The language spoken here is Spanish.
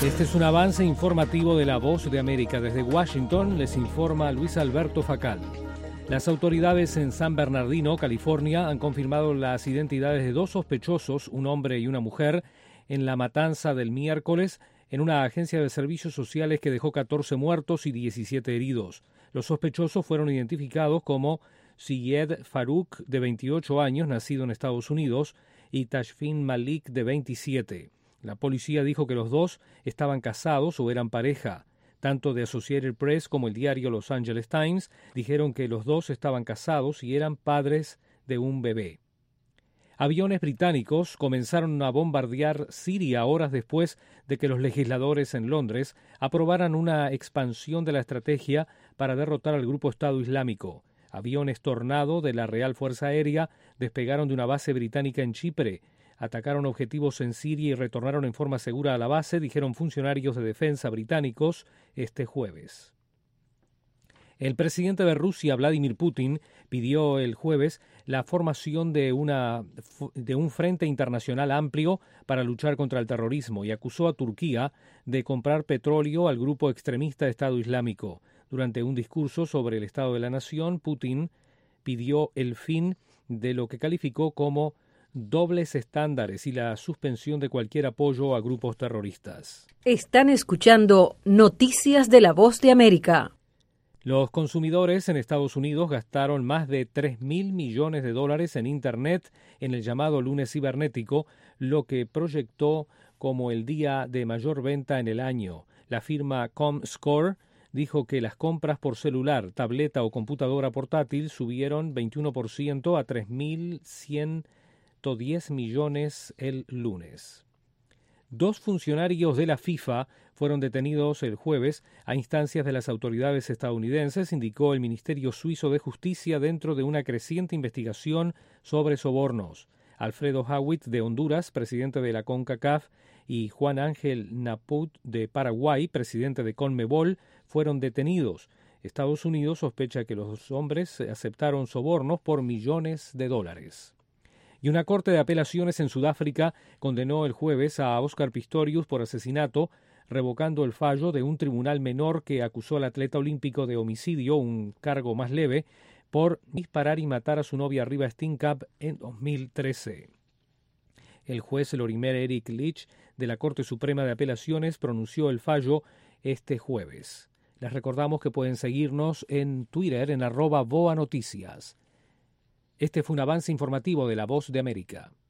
Este es un avance informativo de La Voz de América. Desde Washington les informa Luis Alberto Facal. Las autoridades en San Bernardino, California, han confirmado las identidades de 2 sospechosos, un hombre y una mujer, en la matanza del miércoles en una agencia de servicios sociales que dejó 14 muertos y 17 heridos. Los sospechosos fueron identificados como Syed Farouk, de 28 años, nacido en Estados Unidos, y Tashfin Malik, de 27. La policía dijo que los dos estaban casados o eran pareja. Tanto The Associated Press como el diario Los Angeles Times dijeron que los dos estaban casados y eran padres de un bebé. Aviones británicos comenzaron a bombardear Siria horas después de que los legisladores en Londres aprobaran una expansión de la estrategia para derrotar al grupo Estado Islámico. Aviones Tornado de la Real Fuerza Aérea despegaron de una base británica en Chipre. Atacaron objetivos en Siria y retornaron en forma segura a la base, dijeron funcionarios de defensa británicos este jueves. El presidente de Rusia, Vladimir Putin, pidió el jueves la formación de un frente internacional amplio para luchar contra el terrorismo y acusó a Turquía de comprar petróleo al grupo extremista Estado Islámico. Durante un discurso sobre el estado de la nación, Putin pidió el fin de lo que calificó como dobles estándares y la suspensión de cualquier apoyo a grupos terroristas. Están escuchando Noticias de La Voz de América. Los consumidores en Estados Unidos gastaron más de $3.000 millones en Internet en el llamado lunes cibernético, lo que proyectó como el día de mayor venta en el año. La firma Comscore dijo que las compras por celular, tableta o computadora portátil subieron 21% a 3.110 millones el lunes. 2 funcionarios de la FIFA fueron detenidos el jueves a instancias de las autoridades estadounidenses, indicó el Ministerio Suizo de Justicia dentro de una creciente investigación sobre sobornos. Alfredo Howitt, de Honduras, presidente de la CONCACAF, y Juan Ángel Naput, de Paraguay, presidente de CONMEBOL, fueron detenidos. Estados Unidos sospecha que los hombres aceptaron sobornos por millones de dólares. Y una corte de apelaciones en Sudáfrica condenó el jueves a Oscar Pistorius por asesinato, revocando el fallo de un tribunal menor que acusó al atleta olímpico de homicidio, un cargo más leve, por disparar y matar a su novia Riva Steenkamp en 2013. El juez Lorimer Eric Leach de la Corte Suprema de Apelaciones pronunció el fallo este jueves. Les recordamos que pueden seguirnos en Twitter en @BoaNoticias. Este fue un avance informativo de La Voz de América.